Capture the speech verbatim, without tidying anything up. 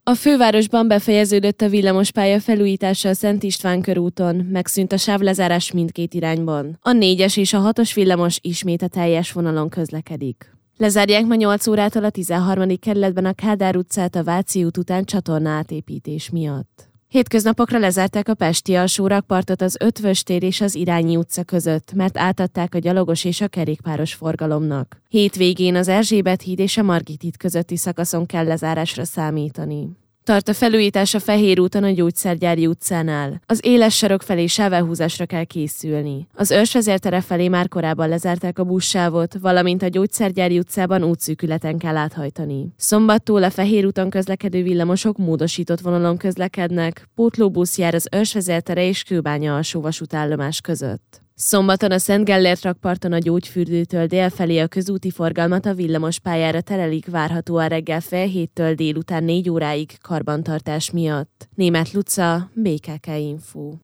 A fővárosban befejeződött a villamospálya felújítása a Szent István körúton, megszűnt a sávlezárás mindkét irányban. A négyes és a hatos villamos ismét a teljes vonalon közlekedik. Lezárják ma nyolc órától a tizenharmadik kerületben a Kádár utcát a Váci út után csatorna átépítés miatt. Hétköznapokra lezárták a pesti alsó rakpartot az Ötvös tér és az Irányi utca között, mert átadták a gyalogos és a kerékpáros forgalomnak. Hétvégén az Erzsébet híd és a Margit híd közötti szakaszon kell lezárásra számítani. Tart a felújítás a Fehér úton a Gyógyszergyári utcánál. Az éles sarok felé sávelhúzásra kell készülni. Az Őrsvezértere felé már korábban lezárták a buszsávot, valamint a Gyógyszergyári utcában útszűkületen kell áthajtani. Szombattól a Fehér úton közlekedő villamosok módosított vonalon közlekednek, pótlóbusz jár az Őrsvezértere és Kőbánya alsó vasútállomás között. Szombaton a Szent Gellért rakparton a Gyógyfürdőtől dél felé a közúti forgalmat a villamospályára terelik várhatóan reggel fél héttől délután négy óráig karbantartás miatt. Németh Luca, bé ká ká Info.